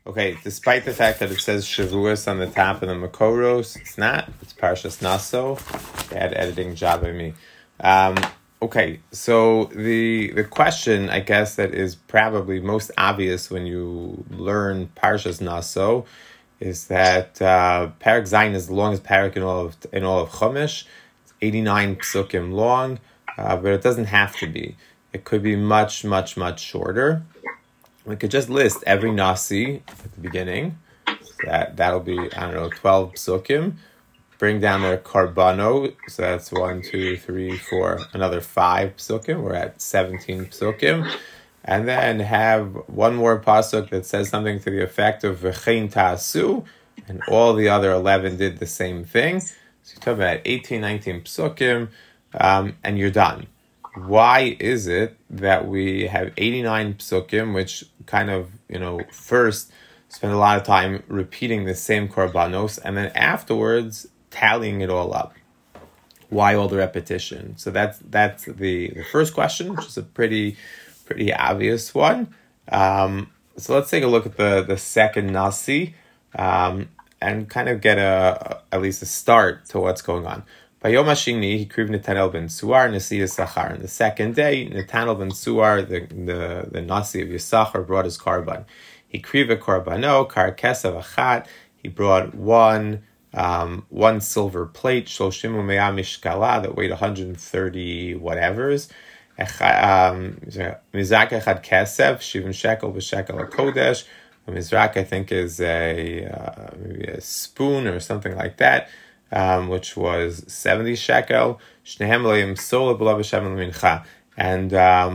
Okay, despite the fact that it says Shavuos on the top of the Makoros, it's not. It's Parshas Naso. Bad editing job by me. Okay, so the question, I guess, that is probably most obvious when you learn Parshas Naso is that Parak Zayin is the longest parak in all of Chumash. It's 89 psukim long, but it doesn't have to be. It could be much, much, much shorter. We could just list every Nasi at the beginning. That'll be, 12 psukim. Bring down their Karbano, so that's 1, 2, 3, 4, another 5 psukim. We're at 17 psukim. And then have one more pasuk that says something to the effect of V'chein ta'asu, and all the other 11 did the same thing. So you're talking about 18, 19 psukim, and you're done. Why is it that we have 89 psukim, which kind of, first spend a lot of time repeating the same korbanos, and then afterwards tallying it all up? Why all the repetition? So that's the first question, which is a pretty obvious one. So let's take a look at the second Nasi, and kind of get at least a start to what's going on. Bayom Hashini, he kriv Netanel ben Suar, Nasi Yisachar. On the second day, Netanel ben Suar, the Nasi of Yisachar, brought his korban. He kriv a korbano, kar kesav achat. He brought one silver plate, shloshim u'mea mishkala, that weighed 130 whatevers. Mizrak echad kesev, shivim shekel v'shekel hakodesh. A mizrak, I think, is maybe a spoon or something like that, which was 70 shekel. Shnehem le'im sola b'lo v'shem l'mincha. And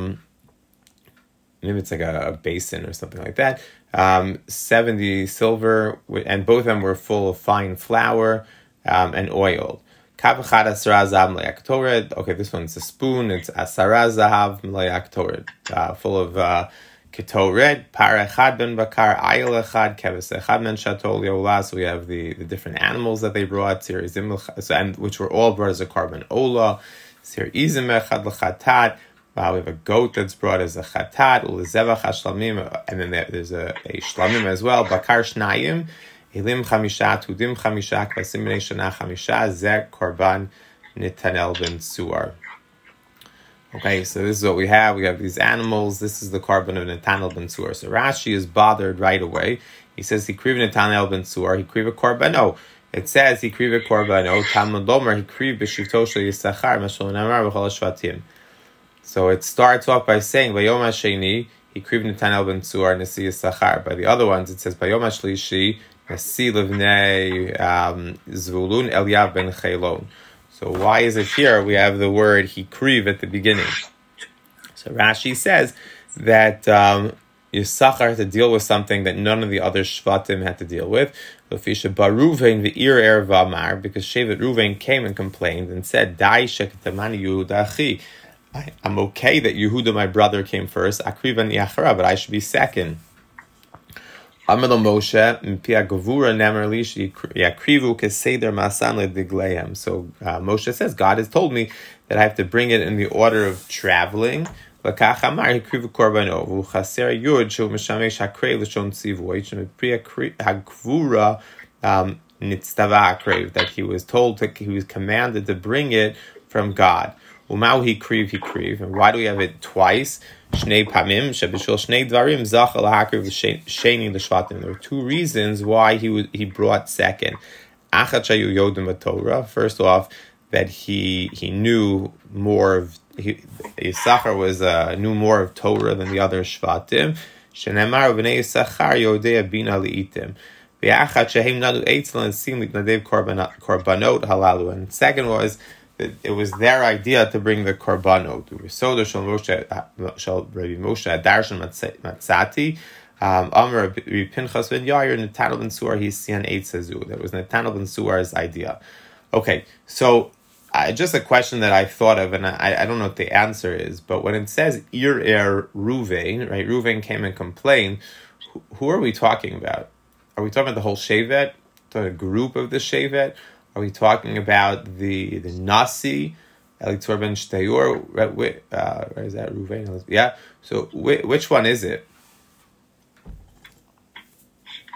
maybe it's like a basin or something like that. 70 silver, and both of them were full of fine flour and oil. Okay, this one's a spoon. It's asara zahav melayak tored, full of ketoret. Par echad ben bakar, ayil echad, keves echad men shatol yola. So we have the different animals that they brought, and which were all brought as a korban ola. Sir izim echad lechatat. We have a goat that's brought as a chatat, ulezevach hashlamim, and then there's a shlamim as well. Bakar shnayim, elim chamisha, tudim chamisha, kvasim b'nei shana chamisha, zek korban Netanel ben Suar. Okay, so this is what we have. We have these animals. This is the korban of Netanel ben Suar. So Rashi is bothered right away. He says, he kriv Netanel ben Suar, he kriv a korbano. It says, he kriv a korbano, Talmud Lomer, he kriv b'shivto shel Yisachar, mashal namar b'chol hashvatim. So it starts off by saying, Bayom HaSheni, he kriv Netanel ben Suar, Nasi Yisachar. By the other ones, it says, Bayom HaShlishi, Nasi Livnei Zvulun, Eliav ben Chelon. So why is it here we have the word he kriv at the beginning? So Rashi says that Yisachar had to deal with something that none of the other Shvatim had to deal with. Because Shevet Ruvain came and complained and said, Dai sheketamani Yehuda achi. I'm okay that Yehuda, my brother, came first. Akrivan yachara, but I should be second. Amelo Moshe mpia gavura nemerli yakrivu keseder masan lediglehem. So Moshe says, God has told me that I have to bring it in the order of traveling. Lakach amar yakrivu korbano v'chaser yud shel mishamesh hakrei l'shon tzivu mpia hagvura nitztava akrev, that he was commanded to bring it from God. Umau he kriv. And why do we have it twice? Shnei pamim shebishul shnei dvarim zachal hakriv sheni l'shvatim. There are two reasons why he brought second. Achat shayu yodim b'Torah. First off, that he knew more of Yisachar knew more of Torah than the other shvatim. Shenemar v'nei Yisachar yodei bina li'itim. V'achat shehem nadu eitzel and sim litnadev korbanot halalu. And second was that it was their idea to bring the korbanot. V'soda shel Rabbi Moshe Adarshan Matzati. Amar Rabbi Pinchas ben Yair Netanel ben Suar Hisian Eitzazu. That was Netanel ben Suar's idea. Okay, so just a question that I thought of, and I don't know what the answer is, but when it says Ruvain, right? Ruvain came and complained. Who are we talking about? Are we talking about the whole Shevet, the group of the Shevet? Are we talking about the Nasi, Elitzur ben Shteyur? Where is that, Ruvain? Yeah. So which one is it?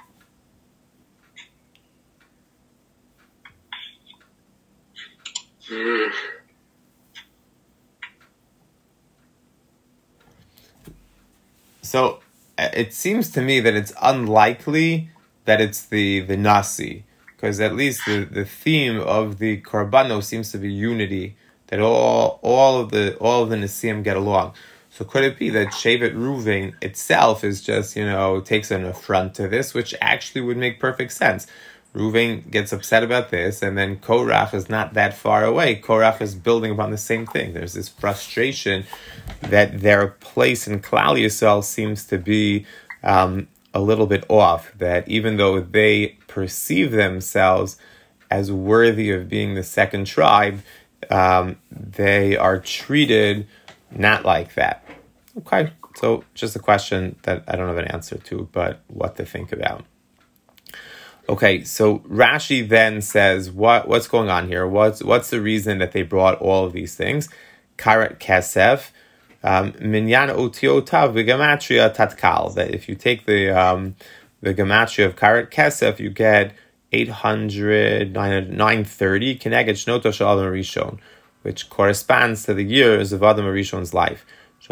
So it seems to me that it's unlikely that it's the Nasi, because at least the theme of the Korbano seems to be unity, that all of the Nasiim get along. So could it be that Shevet Ruvain itself is just, takes an affront to this, which actually would make perfect sense. Ruvain gets upset about this, and then Korach is not that far away. Korach is building upon the same thing. There's this frustration that their place in Klal Yisrael seems to be a little bit off, that even though they perceive themselves as worthy of being the second tribe, they are treated not like that. Okay, so just a question that I don't have an answer to, but what to think about. Okay, so Rashi then says, what's going on here? What's the reason that they brought all of these things? Karet Kesef, Minyan Otiotav v'Gematria Tatkal. That if you take the Gematria of Karet Kesef, you get 800, 930, Keneged Shnoto Shel Adam Rishon, which corresponds to the years of Adam Rishon's life. Why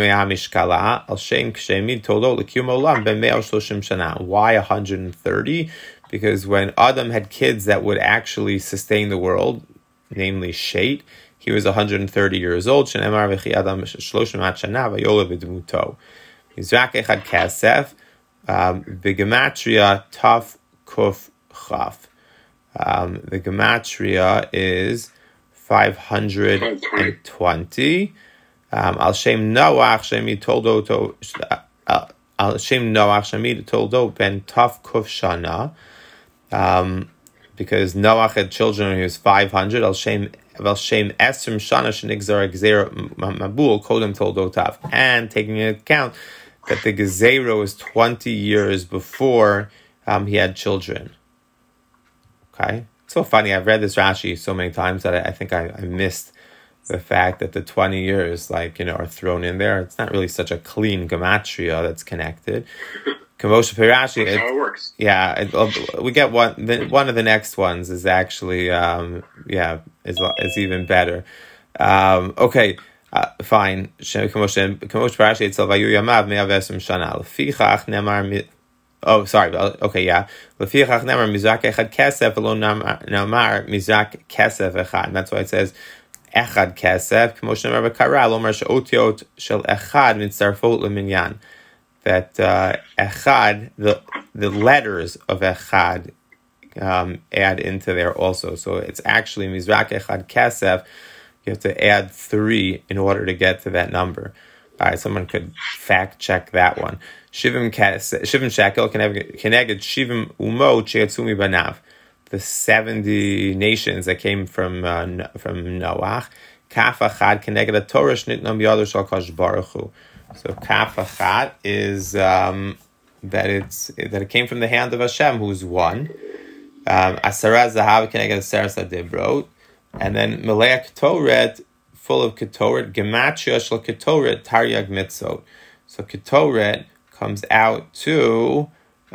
130? Because when Adam had kids that would actually sustain the world, namely Shet, he was 130 years old. Mizrak Echad Kesef, B'Gematria Taf Kuf Chaf. The Gematria is 520. Al Shem Noach Shemi Toldo Al Shem Noach Shemi Toldo Ben Taf Kuf Shana. Because Noach had children when he was 500. Al Shem Esrim Shana Shenigzar Gzeira Mabul Kodem Toldotav. And taking into account that the Gezerah was 20 years before he had children. Okay? It's so funny. I've read this Rashi so many times that I think I missed the fact that the 20 years, are thrown in there. It's not really such a clean gematria that's connected. Kamosha Pirashi. That's how it works. Yeah, we get one of the next ones is actually, is even better. Okay, fine. Kamosha Pirashi itself, Vayu Yamav Me'avesum Shana. Lefichach Nemar. Oh, sorry. Okay, yeah. Lefichach Nemar Mizrak Echad Kesef V'lo Namar Mizrak Kesef Echad. That's why it says Echad Kesef, K'mo she'nemar b'Kara, lo omer she'otiot shel Echad mitzarfot leminyan. That Echad, the letters of Echad, add into there also. So it's actually Mizrak Echad Kesef. You have to add 3 in order to get to that number. All right, someone could fact check that one. Shivim shekel keneged shivim umot she'yatzu mibanav. The 70 nations that came from Noach. Kaf achad keneged a Torah shnitna b'yado shel Kadosh Baruch Hu. So kaf achad is that it came from the hand of Hashem, who's one. Asara zahav keneged aseres adibrot, and then melei ketoret, full of ketoret, gematria shel ketoret taryag mitzvot. So ketoret comes out to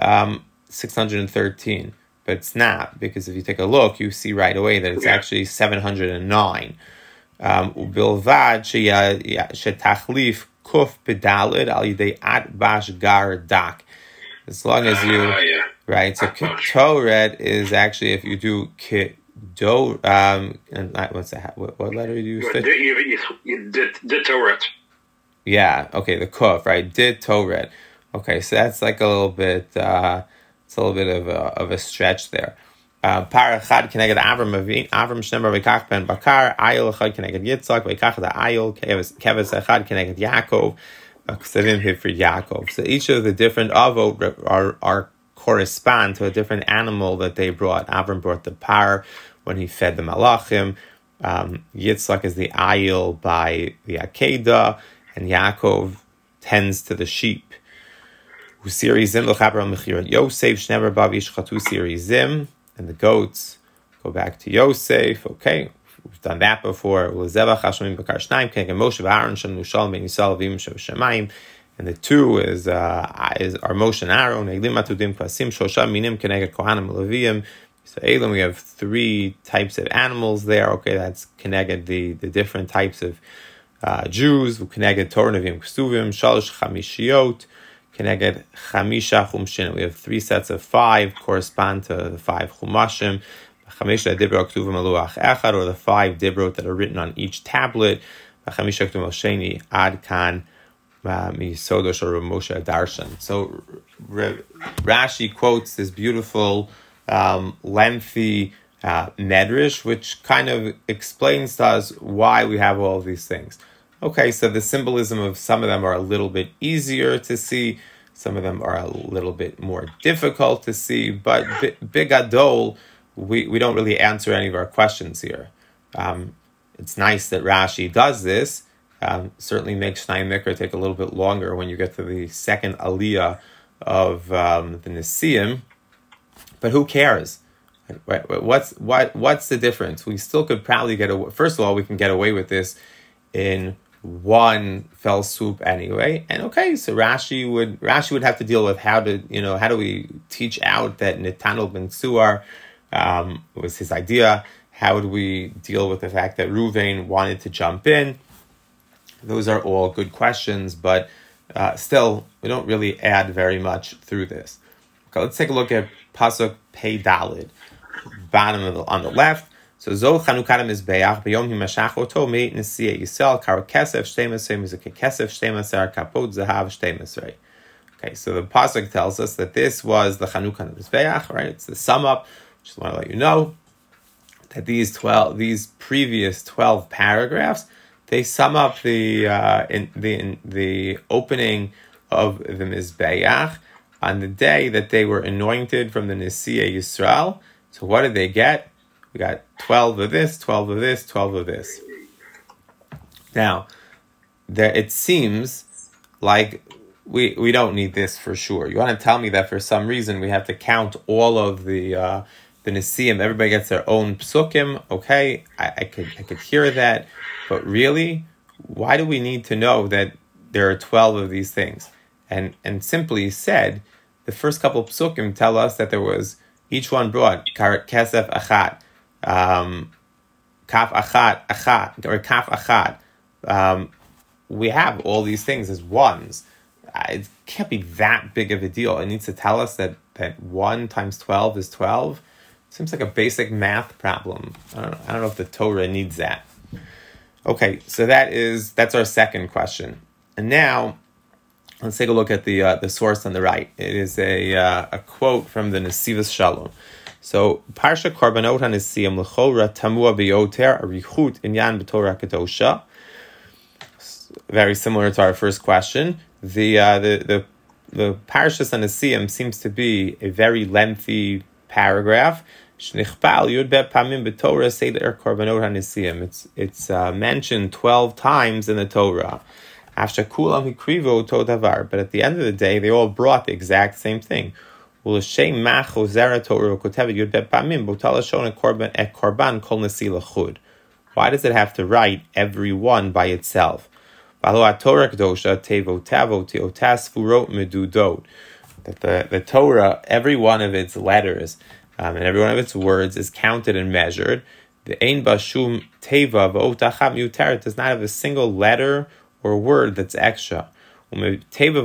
613. But it's not, because if you take a look, you see right away that it's actually 709. Ubilvad shetachlif kuf pedalid al yidei at bash gar dak. As long as you right, so ketoret is actually, if you do kito, what's that? What letter do you use? Ditoret. Yeah. Okay. The kuf, right? Ditoret. Okay, so that's like a little bit. It's a little bit of a stretch there. Parachad keneged Avram shnemar v'kach ben Bakar, Ayol echad keneged Yitzchak, v'kach the Ayol, keves echad keneged Yaakov, ksevim hifrid Yaakov. So each of the different avot are correspond to a different animal that they brought. Avram brought the par when he fed the malachim. Yitzchak is the Ayol by the Akedah, and Yaakov tends to the sheep. Usirizim l'chaber al-mechirat Yosef shnever bavish chatu sirizim, and the goats go back to Yosef. Okay, we've done that before. Ulezevach hashemim bakar shnaim keneged Moshe v'Aaron shenu shalom ben Yisrael v'im shemayim, and the 2 is our Moshe and Aaron. Eglim atudim klasim shosha minim keneged kohanim leviyim. So Elam, we have 3 types of animals there. Okay, that's keneged the different types of Jews, Keneged Torah Nevi'im Ksuvim, Shalosh Chamishiot, Keneged Chamisha Chumshin. We have 3 sets of 5 correspond to the 5 Chumashim. Chamisha Dibrot Ksuvim Aluach Echad, or the 5 Dibrot that are written on each tablet. Chamisha Ksuvim Al Sheni Ad Kan Misodosh or Moshe Darshan. So Rashi quotes this beautiful, lengthy medrash, which kind of explains to us why we have all of these things. Okay, so the symbolism of some of them are a little bit easier to see, some of them are a little bit more difficult to see, but Bigadol, we don't really answer any of our questions here. It's nice that Rashi does this. Certainly makes Shnai Mikra take a little bit longer when you get to the second aliyah of the Nesiim, but who cares? What's the difference? We still could probably get away. First of all, we can get away with this in one fell swoop anyway. And okay, so Rashi would have to deal with how do we teach out that Netanel ben Suar was his idea? How would we deal with the fact that Ruvain wanted to jump in? Those are all good questions, but still, we don't really add very much through this. Okay, let's take a look at Pasuk Pei Dalid, bottom on the left. So Zo Chanukah Mizbeach B'Yom Himashach Oto Meit Nesiya Yisrael Kar Kesef Shtei Mesrei Mizukei Kesef Shtei Meser Kapot Zahav Shtei Mesrei. Okay, so the pasuk tells us that this was the Chanukah Mizbeach, right? It's the sum up. Just want to let you know that these previous 12 paragraphs, they sum up the opening of the Mizbeach on the day that they were anointed from the Nesiya Yisrael. So what did they get? We got 12 of this, 12 of this, 12 of this. Now, it seems like we don't need this for sure. You want to tell me that for some reason we have to count all of the Nesiim, everybody gets their own psukim. Okay, I could hear that, but really, why do we need to know that there are 12 of these things? And simply said, the first couple of psukim tell us that there was, each one brought kesef achat, kaf achat, or kaf achat. We have all these things as ones. It can't be that big of a deal. It needs to tell us that 1 times 12 is 12. Seems like a basic math problem. I don't know if the Torah needs that. Okay, so that's our second question. And now, let's take a look at the source on the right. It is a quote from the Nesivos Shalom. So, Parsha Korbanot HaNesiyim L'chora Tamua B'yoter Arichut Inyan B'Torah Kedosha. Very similar to our first question. The Parshas HaNesiyim seems to be a very lengthy paragraph. Shnichpal Yud Bet Pamim B'Torah Seder Korbanot HaNesiyim. It's mentioned 12 times in the Torah. After Kulam Hikrivo Todavar, but at the end of the day, they all brought the exact same thing. Why does it have to write every one by itself? That the Torah, every one of its letters and every one of its words is counted and measured. The Ein Bashum Teva V'Otacham Yuteret does not have a single letter or word that's extra. And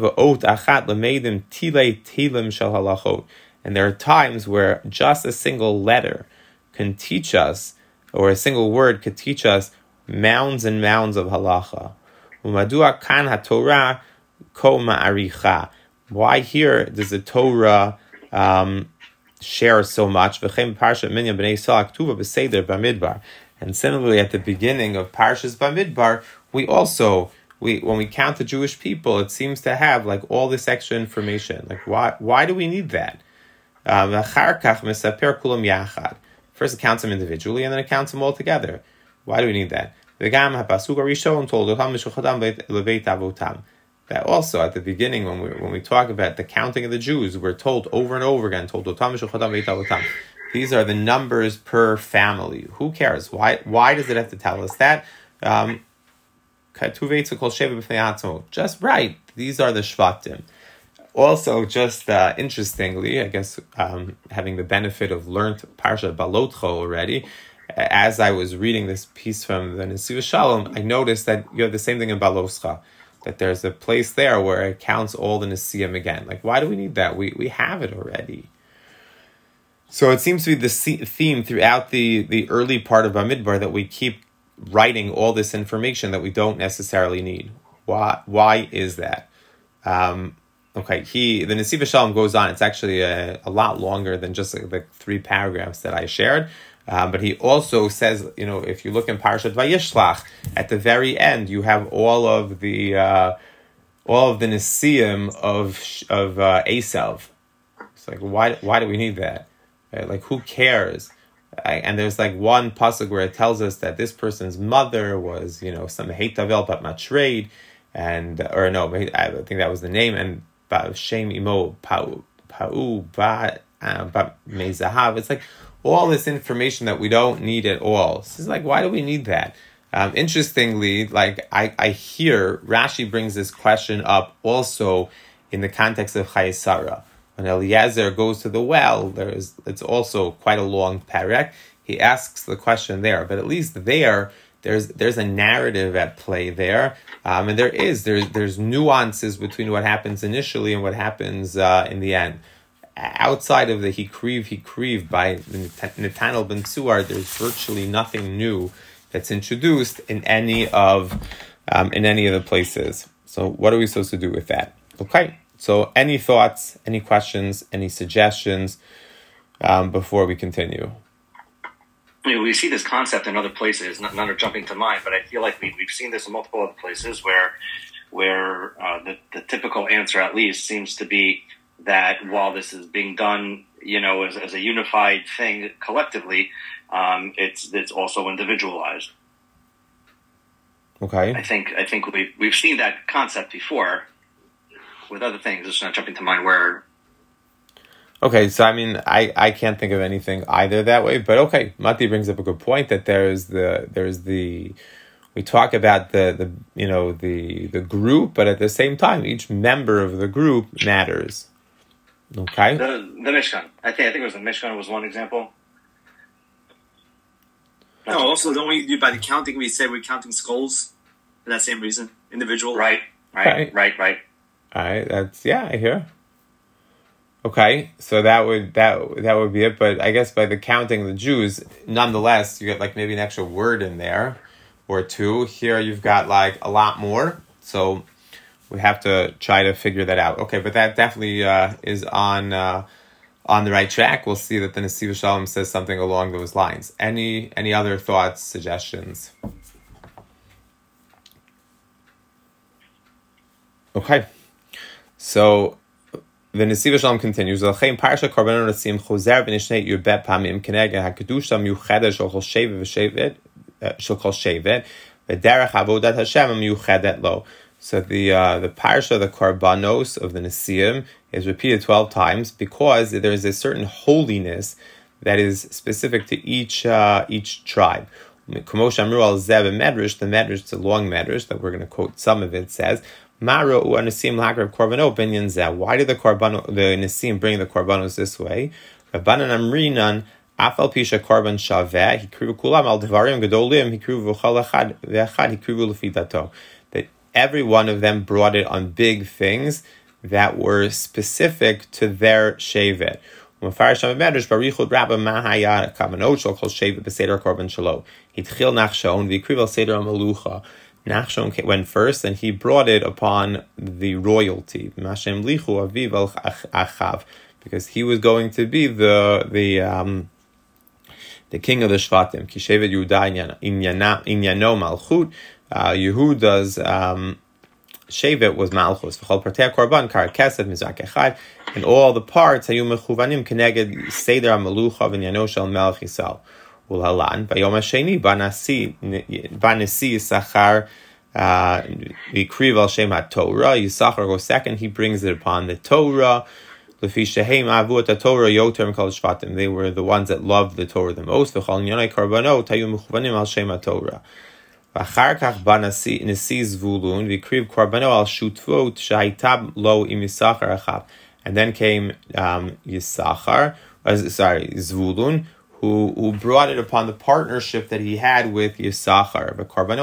there are times where just a single letter can teach us, or a single word could teach us mounds and mounds of halacha. Why here does the Torah share so much? And similarly, at the beginning of Parshas Bamidbar, when we count the Jewish people, it seems to have like all this extra information. Like why do we need that? First it counts them individually, and then it counts them all together. Why do we need that? That also at the beginning, when we talk about the counting of the Jews, we're told over and over again, these are the numbers per family. Who cares? Why does it have to tell us that? Just right. These are the Shvatim. Also, just interestingly, I guess having the benefit of learned Parsha Balotcha already, as I was reading this piece from the Nesiv Shalom, I noticed that you have the same thing in Baloscha, that there's a place there where it counts all the Nesiyim again. Like, why do we need that? We have it already. So it seems to be the theme throughout the early part of Bamidbar that we keep writing all this information that we don't necessarily need. Why is that? The Nesiv Shalom goes on. It's actually a lot longer than just the 3 paragraphs that I shared. But he also says, if you look in Parashat Vayishlach, at the very end, you have all of the Nesiyim of Esav. It's like, why do we need that? Right? Like, who cares? And there's like one pasuk where it tells us that this person's mother was, some Heitavel Bat Matreid, I think that was the name, and Shem Imo Pa'u Bat Mezahav. It's like all this information that we don't need at all. So it's like, why do we need that? Interestingly, like I hear Rashi brings this question up also in the context of Chayei Sarah. When Eliezer goes to the well, it's also quite a long parak. He asks the question there, but at least there's a narrative at play there, and there's nuances between what happens initially and what happens in the end. Outside of the Hikriv by Netanel ben Tzuar, there's virtually nothing new that's introduced in any of the places. So what are we supposed to do with that? Okay. So any thoughts, any questions, any suggestions before we continue? We see this concept in other places. None are jumping to mind, but I feel like we've seen this in multiple other places where the typical answer, at least, seems to be that while this is being done, as a unified thing collectively, it's also individualized. Okay. I think we've seen that concept before with other things. It's not jumping to mind where. Okay, so I can't think of anything either that way, but okay, Mati brings up a good point that we talk about the group, but at the same time, each member of the group matters. Okay. The Mishkan. I think it was the Mishkan was one example. No, also don't we by the counting we say we're counting skulls for that same reason, individual. Right. All right, I hear. Okay, so that would be it. But I guess by the counting of the Jews, nonetheless, you get like maybe an extra word in there or two. Here you've got like a lot more, so we have to try to figure that out. Okay, but that definitely is on the right track. We'll see that the Nesiv Shalom says something along those lines. Any other thoughts, suggestions? Okay. So the Nesiv Shalom continues. Parsha Korbanot Nesim Chozer v'nishnei yudbet pamim keneged hakadusha miyuchedet shel kol shevet v'derech avodat Hashem miyuchedet lo. So the parsha, the Korbanos of the Nesiim, is repeated 12 times because there is a certain holiness that is specific to each tribe. Kamosh Amru al Zeh Medrash, the Medrash, it's a long Medrash that we're going to quote some of it, says, Maro u Nesim lagrav korbanot binyan zeh. Why did the Nesim bring the Korbanos this way? Rabbanan Amrinan afal pisha korban shaveh hikrivu kulam al devarim gedolim hikrivu v'chol echad ve'echad hikrivu lefi dato. That every one of them brought it on big things that were specific to their shevet. Umafarish Medrash barichud rabba mahaya kavanot shel kol shevet b'seder korban shelo hitchil nachshon v'ikriv seder amalucha. Nachshon went first, and he brought it upon the royalty. Mashem lichu aviv al achav, because he was going to be the king of the Shvatim. Kishevet Yehuda inyano malchut. Yehuda's shevet was malchus. V'chol partei korban kar kesef mizrak echad, and all the parts hayu mechuvanim keneged seder amalucha v'inyano shel melech Yisrael. Ulhalan bayom hasheni banasi Yisachar v'ikriv al shem haTorah. Yisachar goes second. He brings it upon the Torah. Lefi shehem avu et haTorah yoter mikol shvatim. They were the ones that loved the Torah the most. V'chol inyanei korbanot hayu mechuvanim al shem haTorah. V'achar kach banasi Zvulun v'ikriv korbanot al shutvot shehaitab lo im Yisachar achav. And then came Zvulun, who brought it upon the partnership that he had with Yisachar.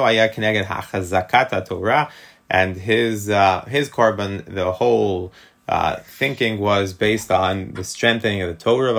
And his korban, the whole thinking was based on the strengthening of the Torah.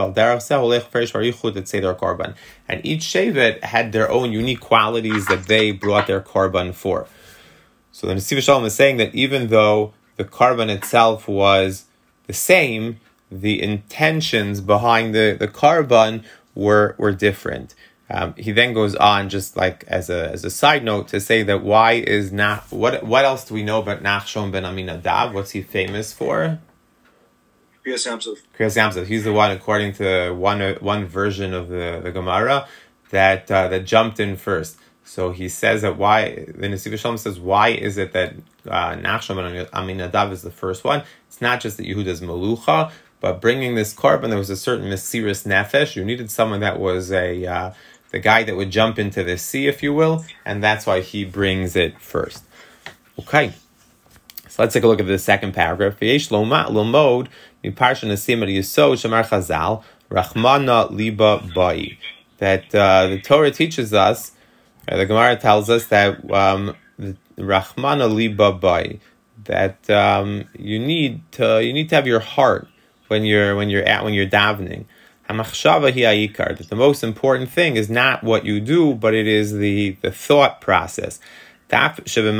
And each Shevet had their own unique qualities that they brought their korban for. So the Nesiv Shalom is saying that even though the korban itself was the same, the intentions behind the korban were different. He then goes on, just like as a side note, to say that why is what else do we know about Nachshon ben Aminadab? What's he famous for? Kriyas Yamsuf. Kriyas Yamsuf. He's the one, according to one version of the Gemara, that jumped in first. So he says that the Nesiv Shalom says, why is it that Nachshon ben Aminadab is the first one? It's not just that Yehuda's Melucha, but bringing this korban, there was a certain Mesiris Nefesh. You needed someone that was the guy that would jump into the sea, if you will, and that's why he brings it first. Okay, so let's take a look at the second paragraph. V'yesh lomod miparsha nesim yisod shamar chazal rachmana liba bai. That the Torah teaches us, the Gemara tells us that rachmana liba bai, that you need to have your heart when you're davening. That the most important thing is not what you do, but it is the thought process. That even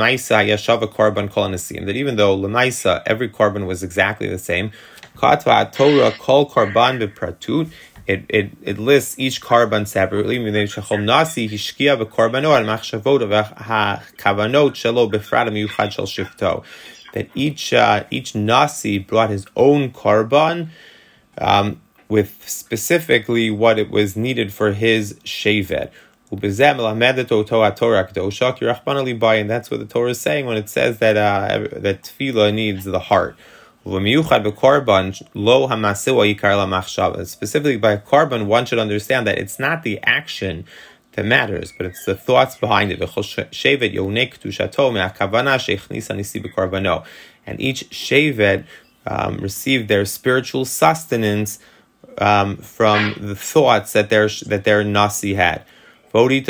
though l'maisa every korban was exactly the same, it lists each korban separately. That each nasi brought his own korban, with specifically what it was needed for his shevet. And that's what the Torah is saying when it says that tefillah needs the heart. Specifically by korban, one should understand that it's not the action that matters, but it's the thoughts behind it. And each shevet received their spiritual sustenance from the thoughts that their nasi had. And those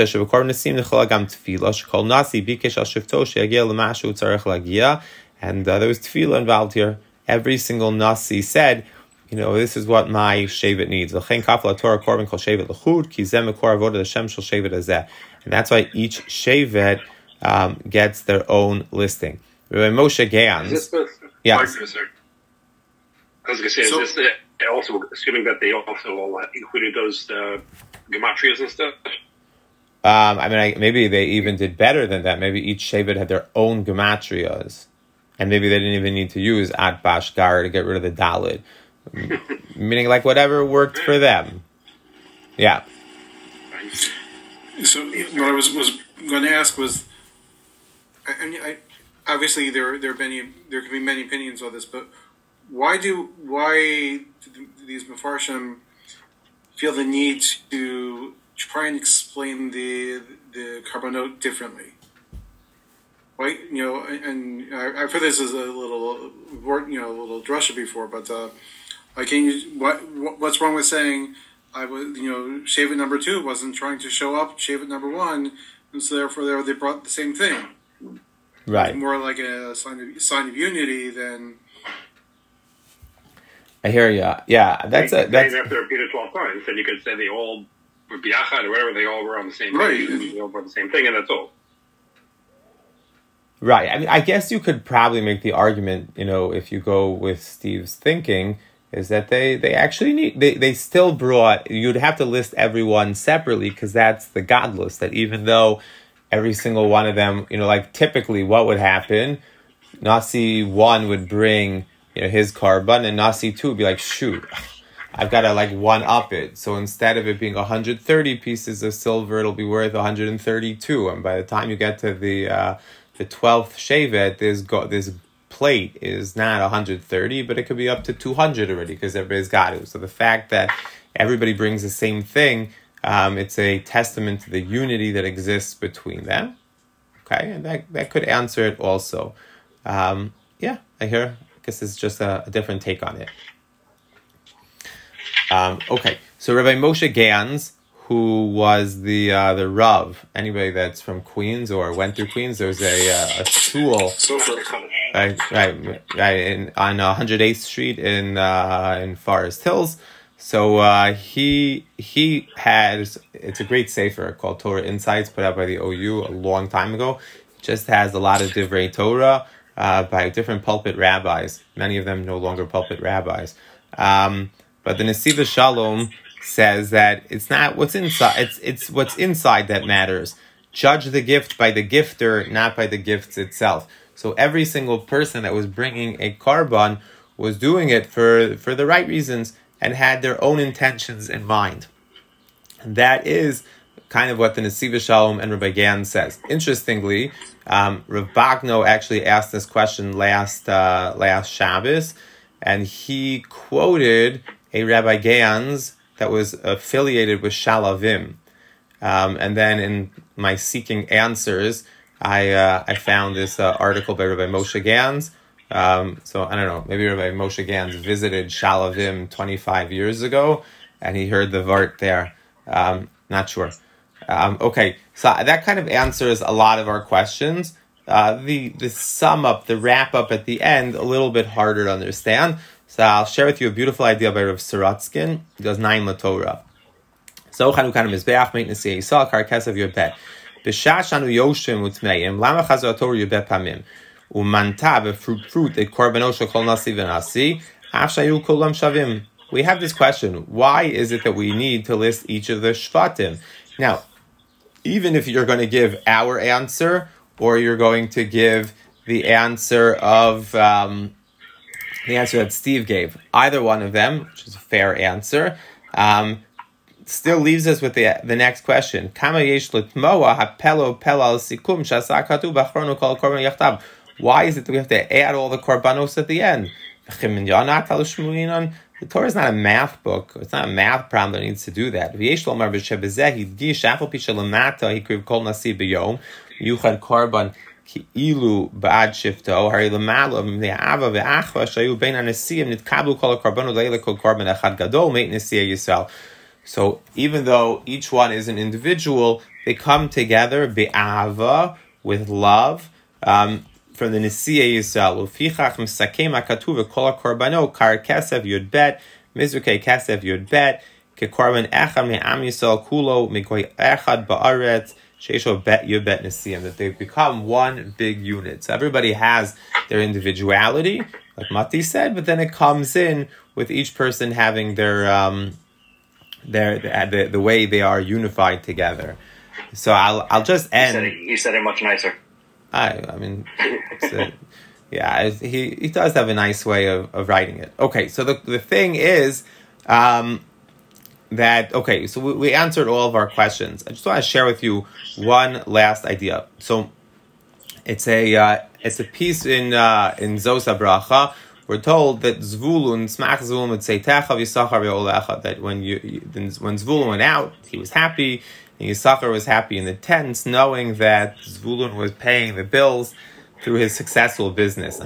tefillah involved here, every single nasi said, this is what my shevet needs. And that's why each shevet gets their own listing. Moshe Gans. Yes. I was going to say, is this also assuming that they also all included those gematrias and stuff? Maybe they even did better than that. Maybe each shevet had their own gematrias, and maybe they didn't even need to use at bashgar to get rid of the dalid. Meaning, like, whatever worked for them. Yeah. So what I was going to ask was, obviously there could be many opinions on this, but why do these Mefarshim feel the need to try and explain the Karbanot differently? Why, and I've heard this as a little drasha before, but what's wrong with saying Shevet number 2 wasn't trying to show up Shevet number 1, and so therefore they brought the same thing, right? More like a sign of unity than. I hear you. Yeah, that's have to repeat it 12 times. Then you could say they all were biachad or whatever. They all were on the same page. And they all brought the same thing, and that's all. Right. I guess you could probably make the argument, if you go with Steve's thinking, is that they actually they still brought. You'd have to list everyone separately because that's the God list. That even though every single one of them, like typically, what would happen? Nasi 1 would bring his korban, and Nasi 2 would be like, shoot, I've got to one up it. So instead of it being 130 pieces of silver, it'll be worth 132. And by the time you get to the 12th shevet, this plate is not 130, but it could be up to 200 already because everybody's got it. So the fact that everybody brings the same thing, it's a testament to the unity that exists between them. Okay, and that could answer it also. I guess it's just a different take on it. Okay, so Rabbi Moshe Gans, who was the Rav. Anybody that's from Queens or went through Queens, there was a school, right, on 108th Street in Forest Hills. So he has, it's a great sefer called Torah Insights, put out by the OU a long time ago. It just has a lot of divrei Torah by different pulpit rabbis. Many of them no longer pulpit rabbis. But the Nesiva Shalom says that it's not what's inside, it's what's inside that matters. Judge the gift by the gifter, not by the gifts itself. So every single person that was bringing a korban was doing it for the right reasons and had their own intentions in mind. And that is kind of what the Nesiva Shalom and Rabbi Gan says. Interestingly, Rav Bagno actually asked this question last Shabbos, and he quoted a Rabbi Gans that was affiliated with Shalavim. And then in my seeking answers, I found this article by Rabbi Moshe Gans. So I don't know, maybe Rabbi Moshe Gans visited Shalavim 25 years ago, and he heard the Vart there. Not sure. Okay, so that kind of answers a lot of our questions. The sum up, the wrap up at the end, a little bit harder to understand. So I'll share with you a beautiful idea by Rav Saratskin. He does Naim LaTorah. So Chanukah Mizbeach Maintenance Yisrael Karkesav Yobet. B'shash anu yoshim utmeim lama chazor Torah Yobet Pamim umanta b'fruit et korbanosha kol nasi v'nasi afshayu kolam shavim. We have this question: why is it that we need to list each of the shvatim? Now, even if you're going to give our answer or you're going to give the answer of the answer that Steve gave, either one of them, which is a fair answer, still leaves us with the next question. Why is it that we have to add all the korbanos at the end? The Torah is not a math book. It's not a math problem that needs to do that. Ilu ba'ad shifto hari l'malo me'ava ve'achva shayu bein hanesim nitkablu kol ha'korbanos le'ila kol korban echad gadol meit nesiyah Yisrael. So even though each one is an individual, they come together be'ava, with love, from the nesiyah Yisrael. Ufichach misakem ha'katuv kol ha'korbano kar kesef yud bet mizukei kesef yud bet kekorban echad me'am Yisrael kulo mikoi echad ba'aretz. That they've become one big unit. So everybody has their individuality, like Mati said, but then it comes in with each person having their the way they are unified together. So I'll just end. He said it much nicer. I mean, yeah, he does have a nice way of writing it. Okay, so the thing is. So we answered all of our questions. I just want to share with you one last idea. So it's a piece in Zosa Bracha. We're told that Zvulun smach Zvulun tzeitecha v'yisachar ve'olecha. That when Zvulun went out, he was happy, and Yisachar was happy in the tents, knowing that Zvulun was paying the bills through his successful business.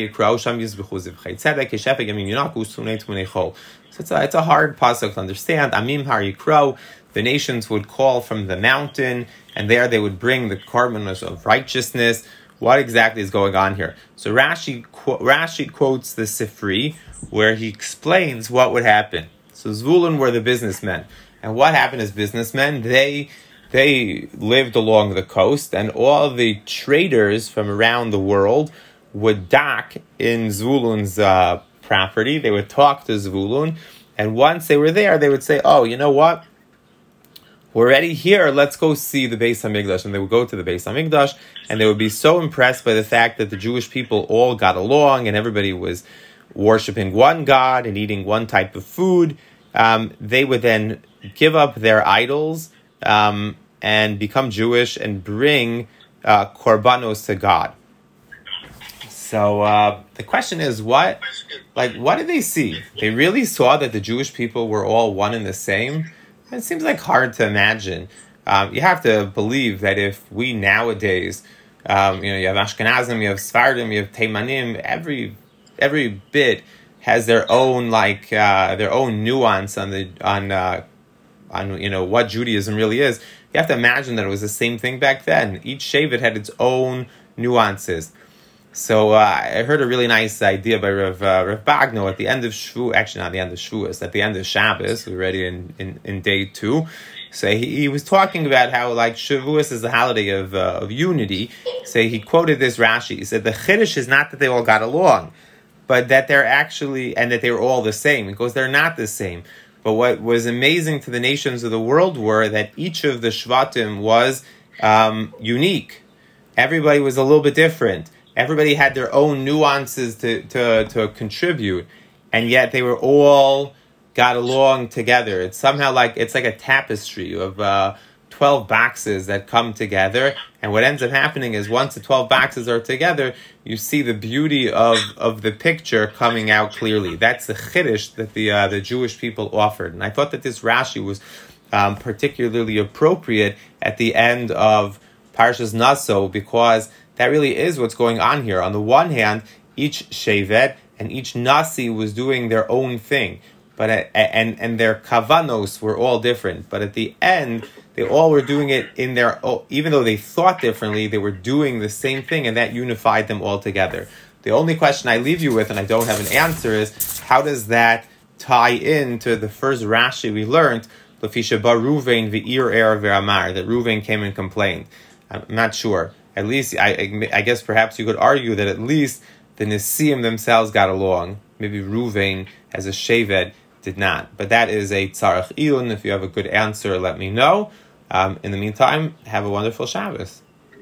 So it's a hard pasuk to understand. Amim har yikro, the nations would call from the mountain, and there they would bring the korbanos of righteousness. What exactly is going on here? So Rashi quotes the Sifri, where he explains what would happen. So Zvulun were the businessmen, and what happened as businessmen? They lived along the coast, and all the traders from around the world would dock in Zvulun's property. They would talk to Zvulun, and once they were there, they would say, "Oh, you know what? We're already here. Let's go see the Beis Hamikdash." And they would go to the Beis Hamikdash, and they would be so impressed by the fact that the Jewish people all got along, and everybody was worshiping one God and eating one type of food. They would then give up their idols and become Jewish and bring korbanos to God. So the question is, what did they see? They really saw that the Jewish people were all one and the same? It seems like hard to imagine. You have to believe that if we nowadays, you have Ashkenazim, you have Sfardim, you have Teimanim, every bit has their own their own nuance on what Judaism really is, you have to imagine that it was the same thing back then. Each Shevet had its own nuances. So I heard a really nice idea by Rav Bagno at the end of Shavuos, actually not the end of Shavuos, at the end of Shabbos, we're already in day 2. So he was talking about how like Shavuos is the holiday of unity. So he quoted this Rashi. He said the Chiddush is not that they all got along, but that they're actually, and that they were all the same, because they're not the same. But what was amazing to the nations of the world were that each of the Shvatim was unique. Everybody was a little bit different. Everybody had their own nuances to contribute, and yet they were all got along together. It's somehow like a tapestry of 12 boxes that come together, and what ends up happening is once the 12 boxes are together, you see the beauty of the picture coming out clearly. That's the chiddush that the Jewish people offered, and I thought that this Rashi was particularly appropriate at the end of Parshas Naso, because that really is what's going on here. On the one hand, each Shevet and each Nasi was doing their own thing, but and their kavanos were all different. But at the end, they all were doing it in their own, even though they thought differently, they were doing the same thing, and that unified them all together. The only question I leave you with, and I don't have an answer, is how does that tie in to the first Rashi we learned, Lefisha bar Ruvain v'ir er ve'amar, that Ruvain came and complained. I'm not sure. At least, I guess perhaps you could argue that at least the Nesiim themselves got along. Maybe Ruvain, as a Shevet, did not. But that is a Tzarech Iyun. If you have a good answer, let me know. In the meantime, have a wonderful Shabbos.